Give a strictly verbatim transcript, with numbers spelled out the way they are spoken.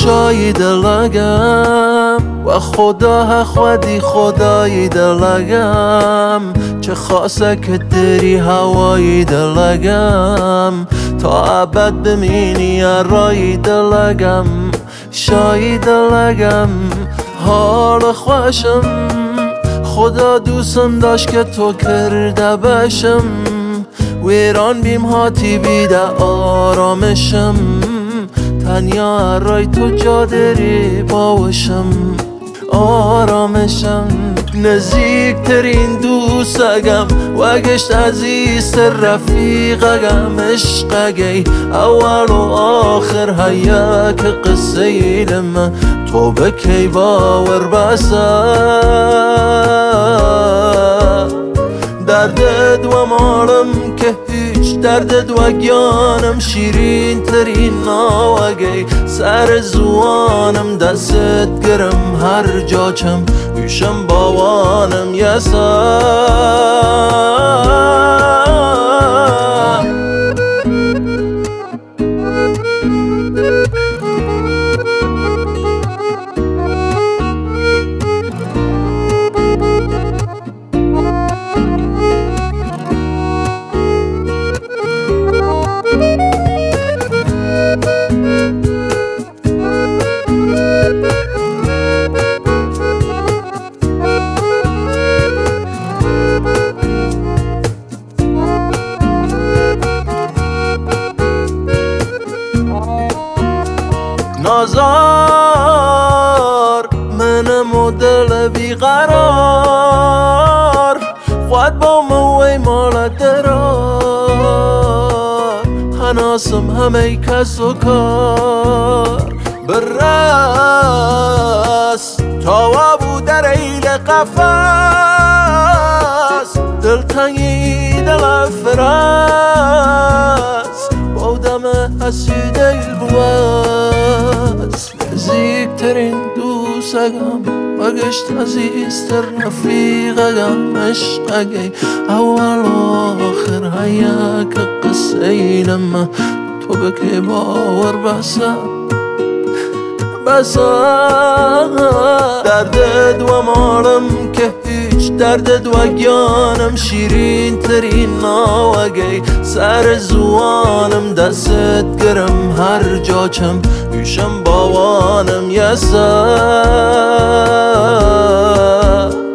شای دلگم و خدا خودی خدای دلگم چه خاصه که دری هوای دلگم تا ابد بمینی رای دلگم شای دلگم حال خوشم خدا دوستم داشت که تو کرده باشم ویران بیم هاتی بیده آرامشم تنیا رای تو جا داری باوشم آرامشم نزدیکترین دوستگم و گشت عزیزتر رفیقگم عشقگی اول و آخر هیا که قصه ایلم تو بکی باور بسا دردت و مالم که هیچ دردت و گیانم شیرین ترین ناوگی سر زوانم دستت گرم هر جا چم ویشم باوانم یسا نازار منم و دل بیقرار خود با موی مال درار هناسم همه کس و کار برس تا وابو در ایل قفص دل تنگی دل فرس بودم حسید ایل بوست نزدیکترین دوستگم و گشت عزیزتر رفیقگم عشقگی اول و آخر هیا که قصه اینم تو بکی باور بسا بسا دردت و مالم که هیچ دردت و گیانم شیرین ترین ناوگی سر زوانم دستت گرم هر جا چم ویشم باوانم یسا